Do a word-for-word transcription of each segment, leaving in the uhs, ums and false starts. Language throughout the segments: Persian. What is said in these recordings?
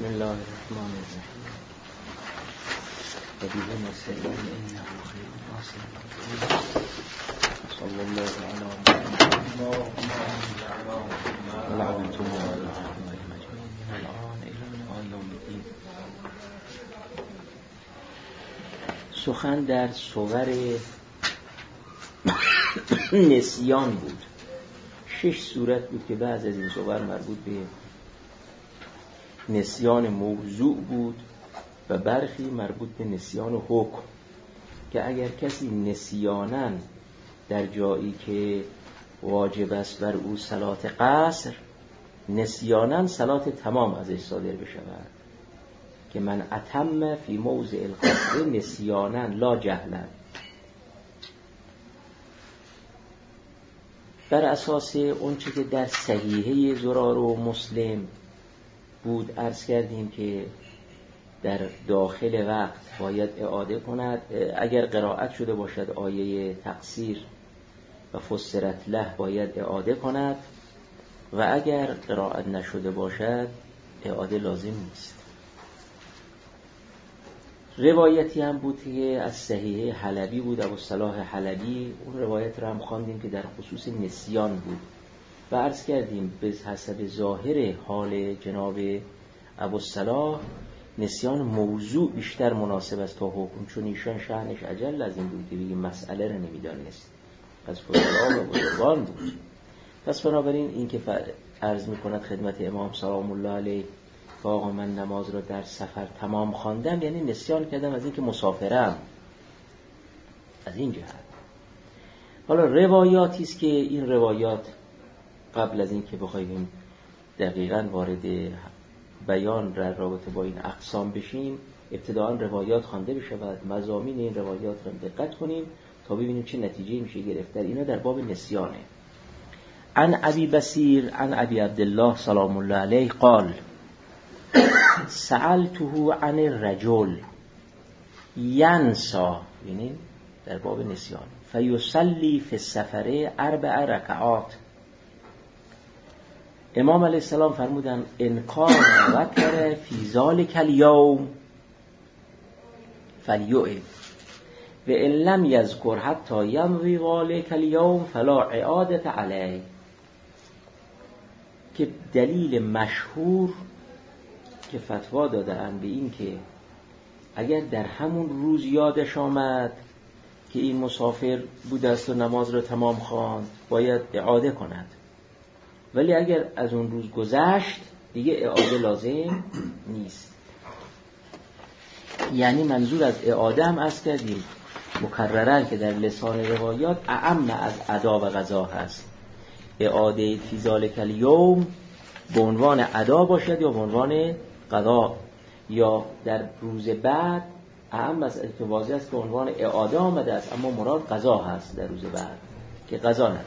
بسم الله الرحمن الرحیم و بیه نستعین انه خیر ناصر صلی الله علی محمد و لعنة الله علی اعدائهم اجمعین من الان الی یوم الدین. سخن در صور نسیان بود. شش صورت بود که بعض از این صور مربوط به نسیان موضوع بود و برخی مربوط به نسیان حکم، که اگر کسی نسیاناً در جایی که واجب است بر او صلات قصر، نسیاناً صلات تمام ازش صادر بشود، که من اتم فی موضع القصر نسیاناً لا جهلا. بر اساس اون چه که در صحیحه زرار و مسلم بود عرض کردیم که در داخل وقت باید اعاده کند. اگر قرائت شده باشد آیه تقصیر و فسرت له باید اعاده کند و اگر قرائت نشده باشد اعاده لازم نیست. روایتی هم بود که از صحیحه حلبی بود، ابوالصلاح حلبی. اون روایت رو هم خواندیم که در خصوص نسیان بود و عرض کردیم به حسب ظاهر حال جناب ابوالصلاح نسیان موضوع بیشتر مناسب است تا حکم، چون ایشان شأنش اجل از این بود که بگیم مسئله رو نمیدانست، از فضلا و بزرگان بود. پس بنابراین این که عرض میکند خدمت امام سلام الله علیه که آقا من نماز را در سفر تمام خواندم، یعنی نسیان کردم از این که مسافرم، از این جهت. حالا روایاتی است که این روایات قبل از این که بخوایم دقیقاً وارد بیان در رابطه با این اقسام بشیم، ابتداءً روایات خوانده بشود، مضامین این روایات را دقت کنیم تا ببینیم چه نتیجه میشه گرفت. اینا در باب نسیانه. عن ابی بصیر عن ابی عبدالله سلام الله علیه قال سألته عن الرجل ینسا، یعنی در باب نسیان، فیصلی فی السفر اربع رکعات. امام علیه السلام فرمودن ان کان ذکر فی ذلک الیوم فلیعد و ان لم یذکر حتی یمضی ذلک الیوم فلا اعاده علیه. که دلیل مشهور که فتوا دادن به این که اگر در همون روز یادش آمد که این مسافر بوده است و نماز را تمام خواند باید اعاده کند، ولی اگر از اون روز گذشت دیگه اعاده لازم نیست. یعنی منظور از اعاده هم از کردیم مکررن که در لسان روایات اعم از ادا و قضا هست. اعاده فی ذلک الیوم به عنوان ادا باشد یا به عنوان قضا، یا در روز بعد اعم از واضح است که عنوان اعاده آمده است اما مراد قضا هست در روز بعد که قضا ندارد.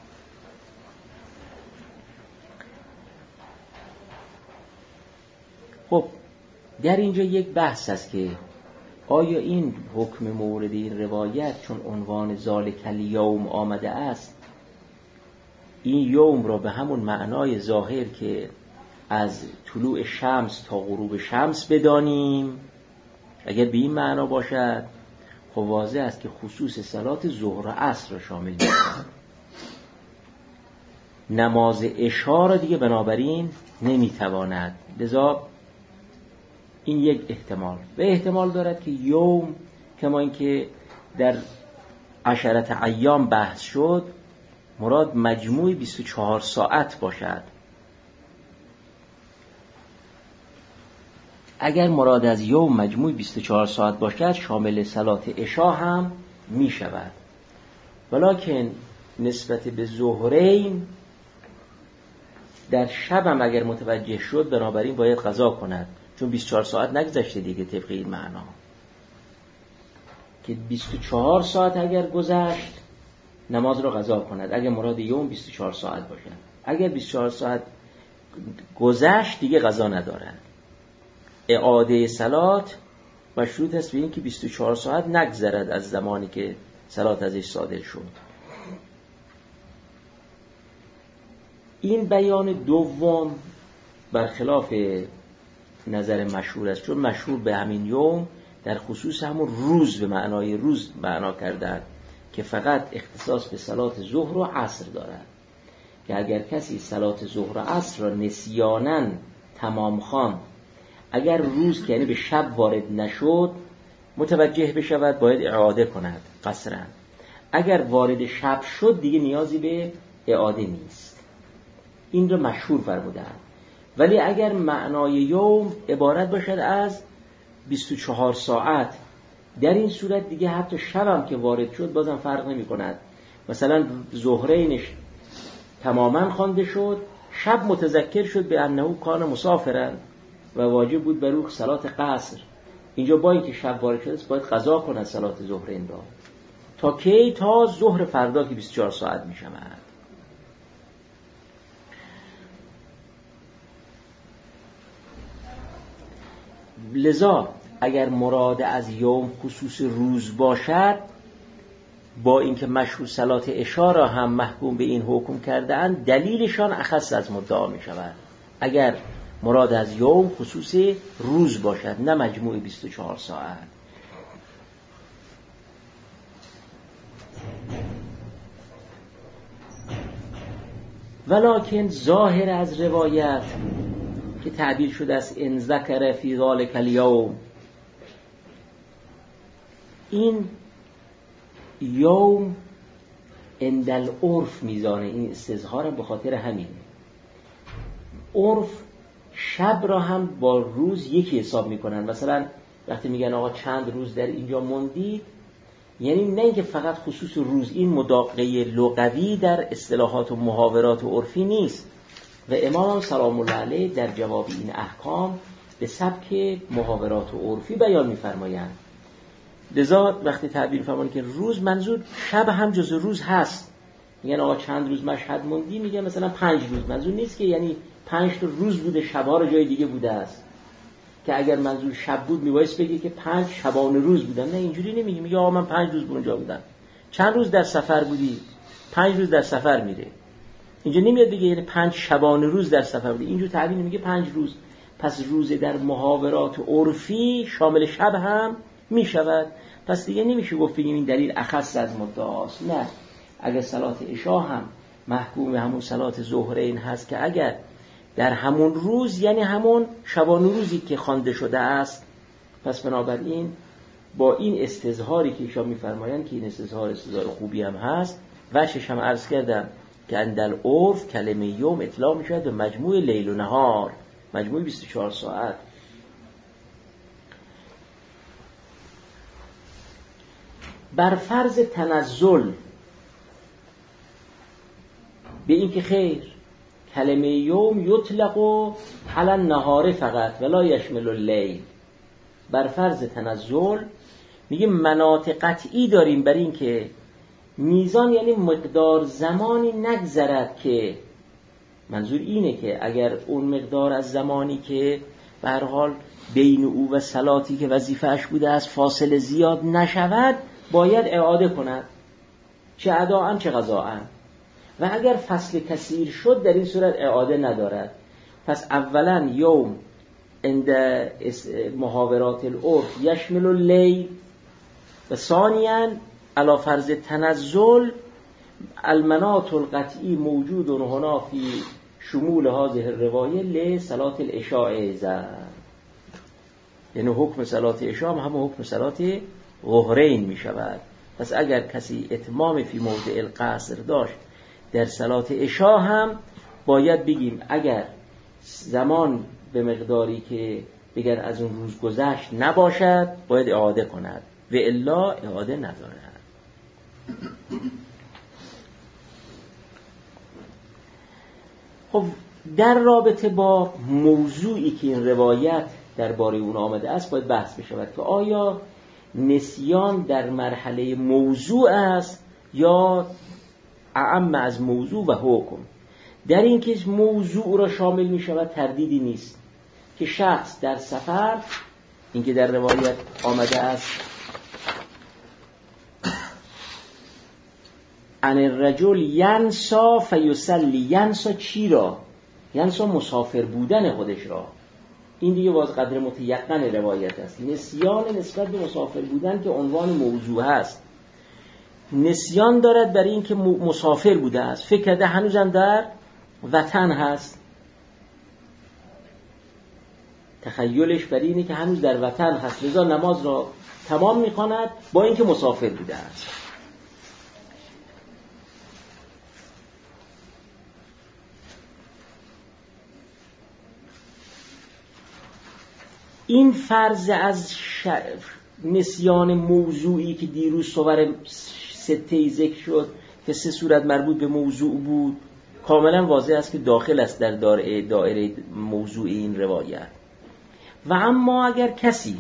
خب در اینجا یک بحث است که آیا این حکم مورد این روایت چون عنوان ذالک الیوم آمده است، این یوم را به همون معنای ظاهر که از طلوع شمس تا غروب شمس بدانیم، اگر به این معنا باشد خب واضح است که خصوص صلات ظهر و عصر را شامل می‌شود. نماز عشا را دیگه بنابراین نمیتواند. لذا این یک احتمال. و احتمال دارد که یوم کما اینکه در عشرت ایام بحث شد مراد مجموع بیست و چهار ساعت باشد. اگر مراد از یوم مجموع بیست و چهار ساعت باشد شامل صلات عشا هم می شود، ولکن نسبت به ظهرین در شب هم اگر متوجه شد بنابراین باید قضا کند، چون بیست و چهار ساعت نگذشته دیگه طبق این معنا که بیست و چهار ساعت اگر گذشت نماز را قضا کند اگر مراد یوم بیست و چهار ساعت باشد. اگر بیست و چهار ساعت گذشت دیگه قضا ندارد. اعاده صلات مشروط است به این که بیست و چهار ساعت نگذرد از زمانی که صلات ازش صادر شد. این بیان دوم برخلاف نظر مشهور است، چون مشهور به همین یوم در خصوص همون روز به معنای روز معنا کردن که فقط اختصاص به صلات ظهر و عصر دارد، که اگر کسی صلات ظهر و عصر را نسیاناً تمام خواند، اگر روز که یعنی به شب وارد نشد متوجه بشود باید اعاده کند قصراً، اگر وارد شب شد دیگه نیازی به اعاده نیست. این رو مشهور فرمودند. ولی اگر معنای یوم عبارت باشد از بیست و چهار ساعت، در این صورت دیگه حتی شبم که وارد شد بازم فرق نمی کند. مثلا ظهرینش تماما خوانده شد، شب متذکر شد به انه کان مسافرن و واجب بود بر او صلات قصر، اینجا با اینکه شب وارد شده است باید قضا کند صلات ظهرین را. تا کی؟ تا ظهر فردا که بیست و چهار ساعت می شود. لذا اگر مراد از یوم خصوص روز باشد، با اینکه مشهور صلات عشا را هم محکوم به این حکم کرده‌اند، دلیلشان اخص از مدعا می شود. اگر مراد از یوم خصوص روز باشد نه مجموع بیست و چهار ساعت. ولکن ظاهر از روایت که تعبیر شده است ان ذکر فی ذلک الیوم، این یوم عند العرف میزانه، این استظهار به خاطر همین عرف شب را هم با روز یکی حساب میکنن. مثلا وقتی میگن آقا چند روز در اینجا موندید، یعنی نه اینکه فقط خصوص روز، این مداقه لغوی در اصطلاحات و محاورات و عرفی نیست. و امام سلام الله علیه در جواب این احکام به سبک محاورات و عرفی بیان می‌فرمایند. لذا وقتی تعبیر فرمایند که روز، منظور شب هم جز روز هست. میگن آقا چند روز مشهد موندی، میگن مثلا پنج روز. منظور نیست که یعنی پنج تا روز بوده، شب‌ها رو جای دیگه بوده است، که اگر منظور شب بود میبایست بگه که پنج شبانه روز بودن. نه، اینجوری نمیگه. میگه آقا من پنج روز اونجا بودم. چند روز در سفر بودی؟ پنج روز در سفر میره. اینجا نمیاد بگه یعنی پنج شبانه روز در سفر بودی. اینجور تعبیر نمیگه پنج روز. پس روز در محاورات عرفی شامل شب هم میشود. پس دیگه نمیشه گفت بگیم این دلیل اخص از مدعاست. نه، اگر صلات عشا هم محکوم به همون صلات ظهرین هست که اگر در همون روز یعنی همون شبانه روزی که خوانده شده است، پس بنابراین با این استظهاری که ایشان می‌فرمایند که این استظهار استظهار خوبی هم هست، وجهش هم عرض کردم که اندل عرف کلمه یوم اطلاق می‌شود به مجموع لیل و نهار، مجموع بیست و چهار ساعت. بر فرض تنزل به این که خیر، کلمه یوم یطلق علی النهار فقط ولا یشمل اللیل. بر فرض تنزل میگه مناط قطعی داریم بر این که میزان یعنی مقدار زمانی نگذرد که، منظور اینه که اگر اون مقدار از زمانی که به هر حال بین او و صلاتی که وظیفه‌اش بوده است فاصله زیاد نشود، باید اعاده کند، چه اداءً چه قضاءً. و اگر فصل کثیر شد در این صورت اعاده ندارد. پس اولا یوم عند محاورات العرف یشمل اللیل، و ثانیاً علی فرض تنزل المناط القطعی موجود هنا فی شمول هذه الروایه لصلات العشاء ایضا، یعنی حکم صلات عشاء هم حکم صلات ظهرین می شود. پس اگر کسی اتمام فی موضع القصر داشت در صلات عشاء هم باید بگیم اگر زمان به مقداری که بگن از اون روز گذشت نباشد باید اعاده کند و الا اعاده ندارد. خب در رابطه با موضوعی که این روایت درباره اون آمده است باید بحث بشود که آیا نسیان در مرحله موضوع است یا اعم از موضوع و حکم. در این که موضوع را شامل می شود تردیدی نیست که شخص در سفر، این که در روایت آمده است ان الرجل ینسا فیصلی، ینسا چی را؟ ینسا مسافر بودن خودش را. این دیگه باز قدر متیقن روایت است. نسیان نسبت به مسافر بودن که عنوان موضوع هست، نسیان دارد برای این که مسافر بوده است، فکر کرده هنوزم در وطن هست، تخیلش برای اینه که هنوز در وطن هست، لذا نماز را تمام می‌کند با اینکه مسافر بوده است. این فرض از ش... نسیان موضوعی که دیروز صور سته ذکر شد که سه صورت مربوط به موضوع بود، کاملا واضح است که داخل است در دایره دایره موضوع این روایت. و اما اگر کسی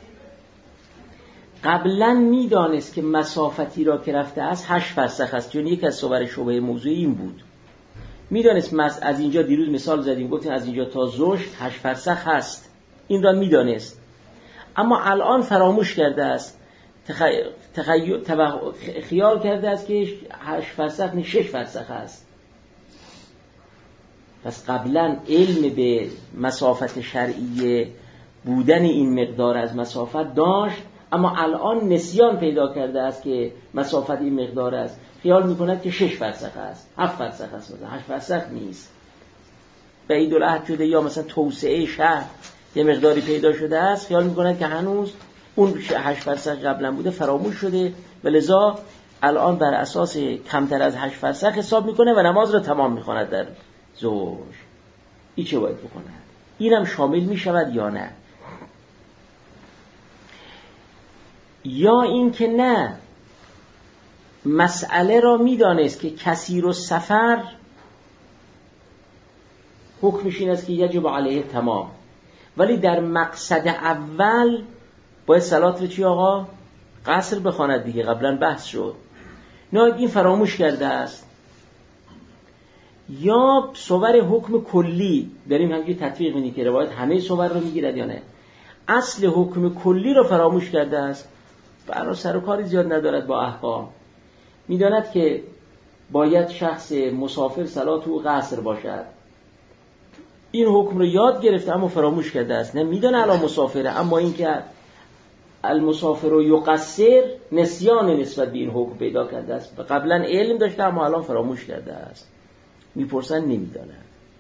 قبلا میدانست که مسافتی را که رفته است هشت فرسخ است، چون یک از صور شبهه موضوعی این بود، میدانست از اینجا دیروز مثال زدیم گفتیم از اینجا تا زشت هشت فرسخ هست، این را میدانست، اما الان فراموش کرده است، تخی... تخی... تبخ... خیال کرده است که هشت فرسخ نه شش فرسخ است. پس قبلا علم به مسافت شرعی بودن این مقدار از مسافت داشت، اما الان نسیان پیدا کرده است که مسافت این مقدار است، خیال میکند که شش فرسخ است، هفت فرسخ است، مثلا هشت فرسخ نیست، بعید العهد شده، یا مثلا توسعه شهر یه مقداری پیدا شده است، خیال میکنند که هنوز اون هشت فرسخ قبلا بوده فراموش شده و لذا الان بر اساس کمتر از هشت فرسخ حساب میکنه و نماز رو تمام میخواند در ظهر. این چه باید بکنه؟ اینم شامل میشود یا نه؟ یا این که نه، مسئله را میدانست که کسی رو سفر حکمش این است که یجب علیه تمام، ولی در مقصد اول باید صلات رو چی آقا؟ قصر بخواند دیگه، قبلا بحث شد. نه این فراموش کرده است، یا صور حکم کلی داریم همینجوری تطبیق می‌کنیم که روایت همه صور رو میگیرد یا نه، اصل حکم کلی رو فراموش کرده است، برای سر و کاری زیاد ندارد با احکام، میداند که باید شخص مسافر صلات او قصر باشد، این حکم رو یاد گرفته اما فراموش کرده است. نه میدونه الان مسافره، اما این که المسافر رو یقصر نسیان نسبت به این حکم پیدا کرده است و قبلا علم داشته اما الان فراموش کرده است. میپرسن نمیدانه.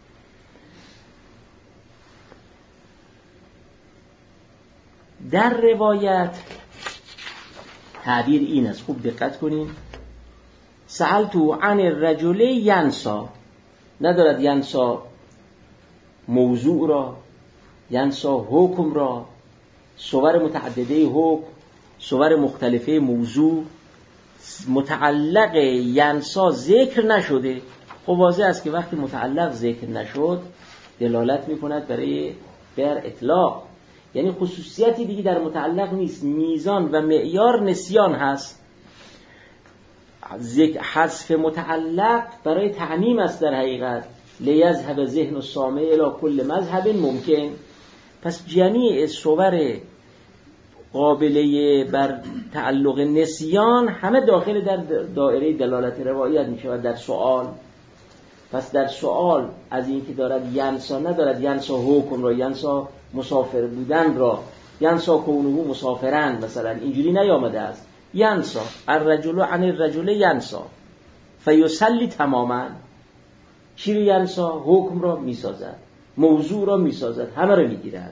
در روایت تعبیر این است، خوب دقت کنین، سألتو عن الرجل ینسا، ندارد ینسا موضوع را، ینسا حکم را، صور متعدده حکم، صور مختلفه موضوع، متعلق ینسا ذکر نشده. خب واضح است که وقتی متعلق ذکر نشد دلالت میکند برای بر اطلاق، یعنی خصوصیتی دیگه در متعلق نیست، میزان و معیار نسیان هست. ذکر حذف متعلق برای تعمیم است در حقیقت، لیذهب ذهن السامع الی کل مذهب ممکن. پس جمیع صور قابلیه بر تعلق نسیان همه داخل در دایره دلالت روایت می شود در سوال. پس در سوال از این که دارد ینسا، ندارد ینسا حکم را، ینسا مسافر بودن را، ینسا کونه مسافرن، مثلا اینجوری نیامده است. ینسا الرجل عن الرجل ینسا فیصلی تماما، چی رو ینسا؟ حکم را میسازد، موضوع را میسازد، همه را میگیرد.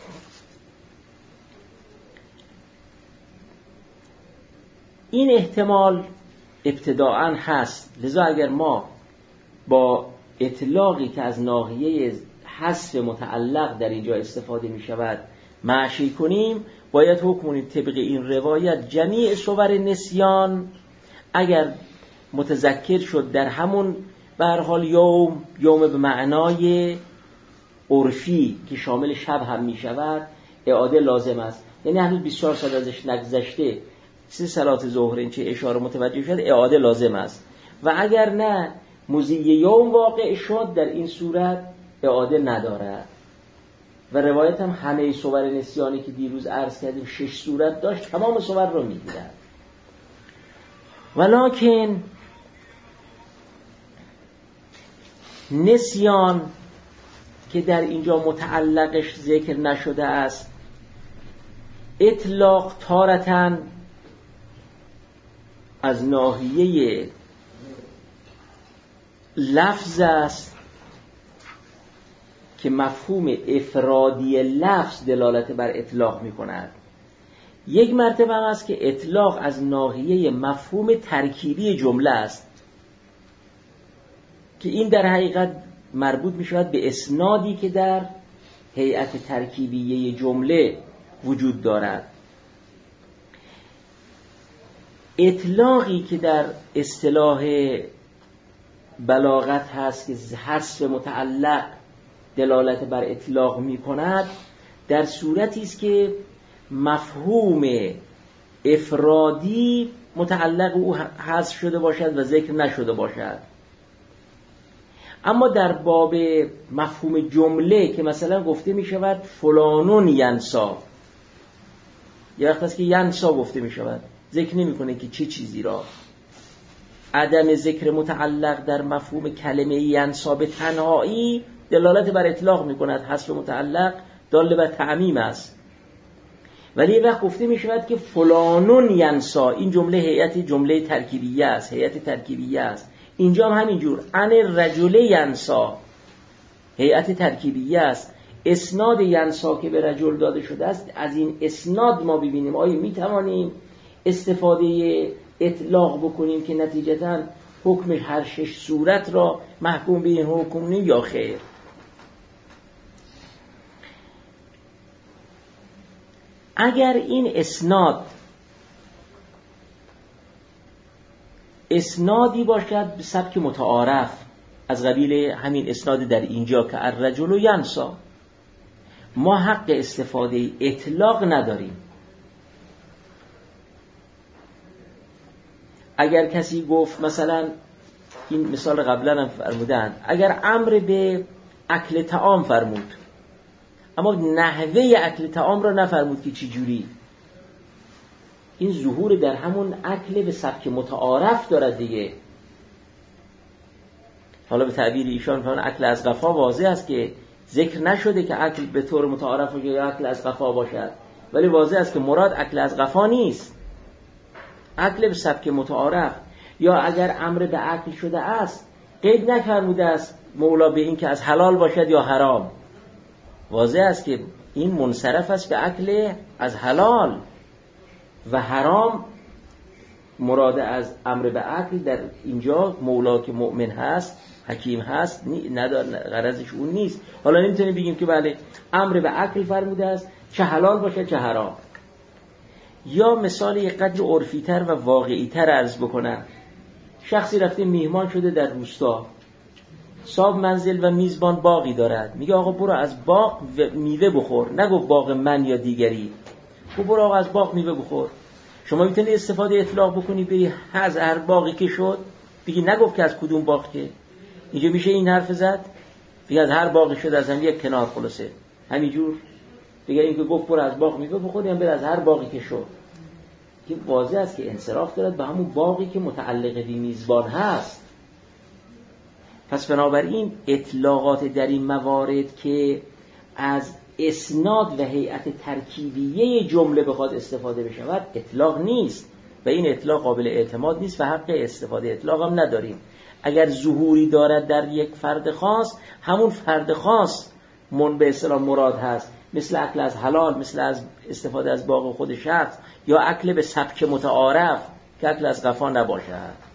این احتمال ابتداعاً هست، لذا اگر ما با اطلاقی که از ناحیه حذف متعلق در اینجا استفاده می شود معشی کنیم، باید حکم کنیم طبق این روایت جمیع صور نسیان اگر متذکر شد در همون به هر حال یوم، یوم به معنای عرفی که شامل شب هم می شود، اعاده لازم است. یعنی هنوز بیست و چهار ساعت ازش نگذشته، سه صلات ظهر این چه اشاره متوجه شد، اعاده لازم است. و اگر نه مضی یوم واقع شد، در این صورت اعاده ندارد. و روایت هم همه صور نسیانی که دیروز عرض کردیم شش صورت داشت، تمام صور رو میگیرد. ولکن نسیان که در اینجا متعلقش ذکر نشده است، اطلاق تارتاً از ناحیه لفظ است که مفهوم افرادی لفظ دلالت بر اطلاق می کند. یک مرتبه است که اطلاق از ناحیه مفهوم ترکیبی جمله است که این در حقیقت مربوط می شود به اسنادی که در هیئت ترکیبیه جمله وجود دارد. اطلاقی که در اصطلاح بلاغت هست که حذف متعلق دلالت بر اطلاق می کند، در صورتی است که مفهوم افرادی متعلق او حذف شده باشد و ذکر نشده باشد. اما در باب مفهوم جمله که مثلا گفته می شود فلانون ینسا، یا وقت است که ینسا گفته می شود، ذکر نمی کنه که چه چی چیزی را. عدم ذکر متعلق در مفهوم کلمه ینسا به تنهایی دلالت بر اطلاق می کند، حذف متعلق دال بر تعمیم است. ولی یه وقت گفته می شود که فلانون ینسا، این جمله هیئت جمله ترکیبیه است، هیئت ترکیبیه است. اینجا هم همینجور، ان الرجل ینسا هیئت ترکیبیه است. اسناد ینسا که به رجل داده شده است، از این اسناد ما ببینیم آیا می توانیم استفاده اطلاق بکنیم که نتیجتاً حکم هر شش صورت را محکوم به این حکم کنیم یا خیر. اگر این اسناد اسنادی باشد به سبک متعارف از قبیل همین اسناد در اینجا که الرجل ینسا، ما حق استفاده اطلاق نداریم. اگر کسی گفت مثلا، این مثال قبلا هم فرمودن، اگر امر به اکل طعام فرمود اما نحوه اکل طعام را نفرمود که چی جوری، این ظهور در همون اکل به سبک متعارف دارد دیگه. حالا به تعبیر ایشان فرمان اکل از قفا واضح است که ذکر نشده که اکل به طور متعارف باشه یا اکل از قفا باشد، ولی واضح است که مراد اکل از قفا نیست، اکل به سبک متعارف. یا اگر امر به اکل شده است قید نفرموده است مولا به این که از حلال باشد یا حرام، واضح است که این منصرف است به اکل از حلال و حرام. مراد از امر به اکل در اینجا مولا که مؤمن هست، حکیم هست، ندار غرضش اون نیست. حالا نمیتونیم بگیم که بله امر به اکل فرموده است، چه حلال باشه چه حرام. یا مثال یک قدر عرفی تر و واقعی تر عرض بکنم، شخصی رفته میهمان شده در روستا، صاحب منزل و میزبان باغی دارد، میگه آقا برو از باغ میوه بخور، نگو باغ من یا دیگری، برو آقا از باغ میوه بخور. شما میتونید استفاده اطلاق بکنی بری از هر باغی که شد، بگی نگفت که از کدوم باغ، که اینجا میشه این حرف زد، بگی از هر باغی شد از هم یک کنار، خلاصه همینجور دیگه. این که گفت برو از باغ میوه بخور یعنی بر از هر باغی که شد، که واضح است که انصراف دارد به همون باغی که متعلق به میزبان هست. پس بنابراین اطلاقات در این موارد که از اسناد و هیئت ترکیبیه جمله بخواد استفاده بشود اطلاق نیست و این اطلاق قابل اعتماد نیست و حق استفاده اطلاق هم نداریم. اگر ظهوری دارد در یک فرد خاص، همون فرد خاص من به اصطلاح مراد هست، مثل اکل از حلال، مثل از استفاده از باغ خود شخص، یا اکل به سبک متعارف که اکل از قفا نباشد.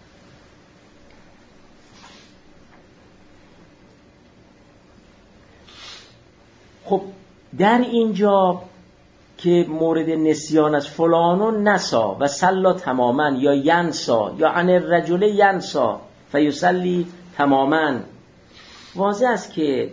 خب در اینجا که مورد نسیان از فلانون نسا و سلا تماما یا ینسا یا عن الرجل ینسا فیسلی تماما، واضح است که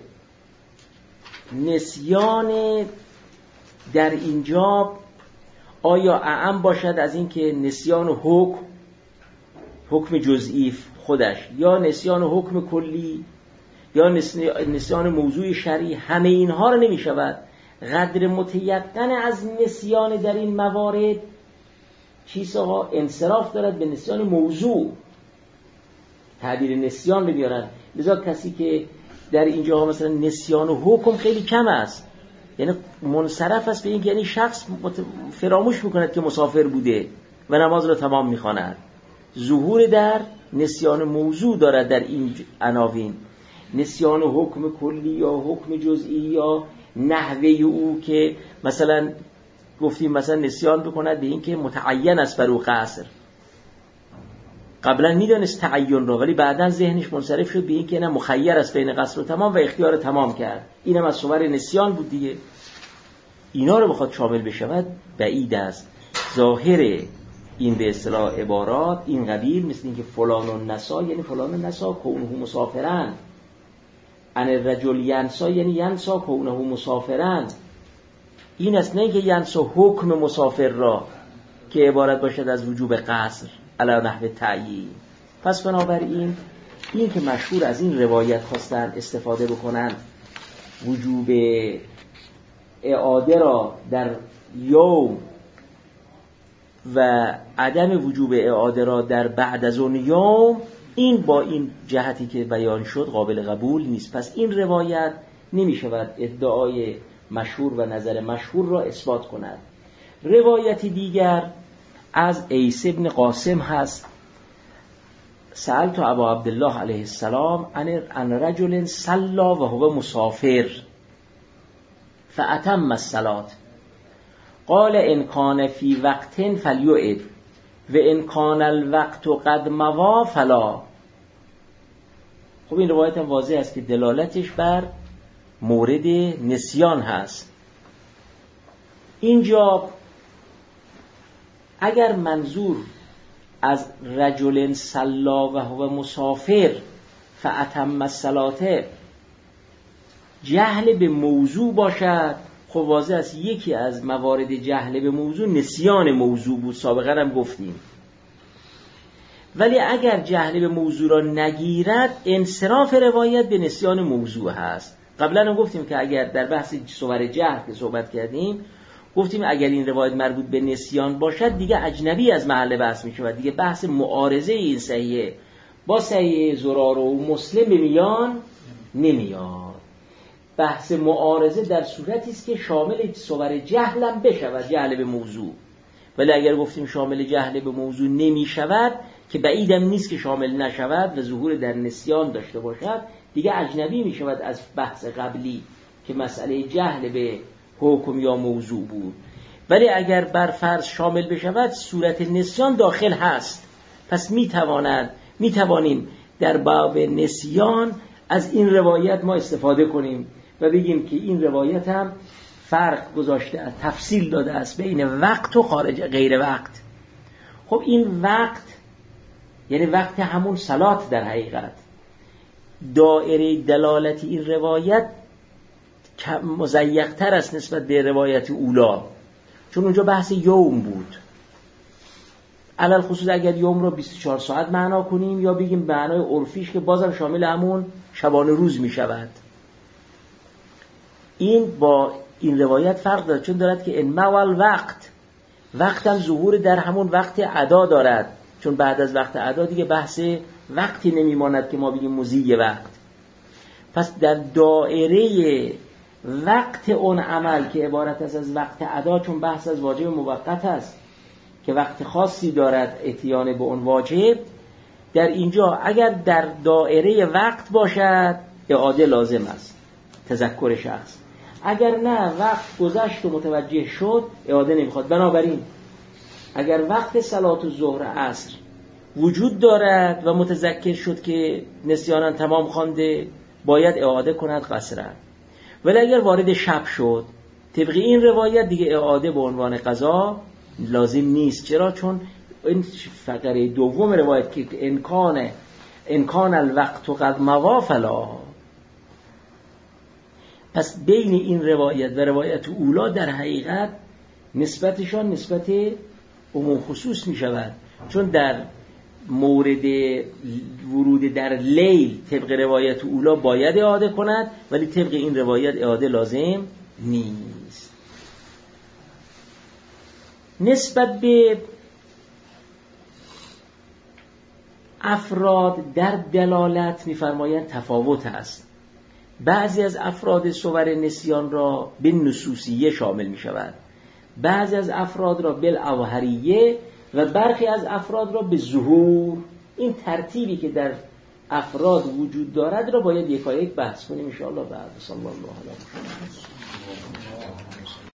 نسیان در اینجا آیا اعم باشد از این که نسیان حکم حکم جزئی خودش، یا نسیان حکم کلی، یا نسیان موضوع شرعی، همه اینها رو نمی شود. قدر متیقن از نسیان در این موارد چیزها انصراف دارد به نسیان موضوع، تعبیر نسیان رو بیارن. لذا کسی که در اینجا مثلا نسیان و حکم خیلی کم است، یعنی منصرف است به این که یعنی شخص فراموش میکند که مسافر بوده و نماز را تمام میخواند. ظهور در نسیان موضوع دارد در این عناوین، نسیان و حکم کلی یا حکم جزئی یا نحوه او که مثلا گفتیم مثلا نسیان بکند به این که متعین است بر او قصر، قبلا میدانست تعین را ولی بعدا ذهنش منصرف شد به این که نه مخیر است بین قصر و تمام و اختیار تمام کرد، اینم از صور نسیان بود دیگه. اینا رو بخواد شامل بشود بعید است. ظاهر این به اصطلاح عبارات این قبیل مثل این که فلان و نسا یعنی فلان و نسا کونه مسافرن، ان الرجل ینسا یعنی ینسا کونه مسافرن، این است، نه که ینسا حکم مسافر را که عبارت باشد از وجوب قصر علی نحو تعیین. پس بنابراین این که مشهور از این روایت خواستن استفاده بکنن وجوب اعاده را در یوم و عدم وجوب اعاده را در بعد از اون یوم، این با این جهتی که بیان شد قابل قبول نیست. پس این روایت نمی شود ادعای مشهور و نظر مشهور را اثبات کند. روایتی دیگر از عیسی ابن قاسم هست، سألت ابا عبدالله علیه السلام عن رجل صلی و هو مسافر فأتم الصلاة قال ان کان فی وقت فلیعد و ان کان الوقت قد مضی فلا. خب این روایت هم واضح است که دلالتش بر مورد نسیان هست. اینجا اگر منظور از رجل صلی و هو مسافر فأتم الصلاة جهل به موضوع باشد، خب واضح است یکی از موارد جهل به موضوع نسیان موضوع بود، سابقا هم گفتیم. ولی اگر جهل به موضوع را نگیرد انصراف روایت به نسیان موضوع هست. قبلا هم گفتیم که اگر در بحث صور جهل که صحبت کردیم گفتیم اگر این روایت مربوط به نسیان باشد دیگه اجنبی از محل بحث می شود، دیگه بحث معارضه این صحیحه با صحیح زرار و مسلم به میان نمیاد. بحث معارضه در صورتی است که شامل صور جهل هم بشود، جهل به موضوع. ولی اگر گفتیم شامل جهل به موضوع نمی شود که بعیدم نیست که شامل نشود و ظهور در نسیان داشته باشد، دیگه اجنبی می شود از بحث قبلی که مسئله جهل به حکم یا موضوع بود. ولی اگر بر فرض شامل بشود صورت نسیان داخل هست، پس می تواند می توانیم در باب نسیان از این روایت ما استفاده کنیم و بگیم که این روایت هم فرق گذاشته، تفصیل داده است بین وقت و خارج غیر وقت. خب این وقت یعنی وقت همون صلات در حقیقت. دایره دلالت این روایت مضیق‌تر است نسبت به روایت اولا، چون اونجا بحث یوم بود. علل خصوص اگر یوم رو بیست و چهار ساعت معنا کنیم یا بگیم معنای عرفیش که بازم شامل همون شبانه روز می شود، این با این روایت فرق دارد، چون دارد که ان مول وقت وقتم ظهور در همون وقت ادا دارد، چون بعد از وقت ادا دیگه بحث وقتی نمیماند که ما بگیم مضی وقت. پس در دایره وقت اون عمل که عبارت است از وقت ادا، چون بحث از واجب موقت است که وقت خاصی دارد اتیان به اون واجب، در اینجا اگر در دایره وقت باشد اعاده لازم است، تذکر شخص. اگر نه وقت گذشت و متوجه شد اعاده نمیخواد. بنابراین اگر وقت صلات الظهر عصر وجود دارد و متذکر شد که نسیانا تمام خوانده باید اعاده کند قصرا. ولی اگر وارد شب شد طبق این روایت دیگه اعاده به عنوان قضا لازم نیست. چرا؟ چون این فقره دوم روایت که انکان انکان الوقت قد مضی فلا. پس بین این روایت و روایت اولا در حقیقت نسبتشان نسبت عموم خصوص می شود، چون در مورد ورود در لیل طبق روایت اولا باید اعاده کند، ولی طبق این روایت اعاده لازم نیست. نسبت به افراد در دلالت می‌فرمایند تفاوت است. بعضی از افراد صور نسیان را به نصوصیه شامل می شود، بعضی از افراد را بالاوهریه و برخی از افراد را به ظهور. این ترتیبی که در افراد وجود دارد را باید یکایک بحث کنیم ان شاء الله. بعد صلی الله علیه و سلم.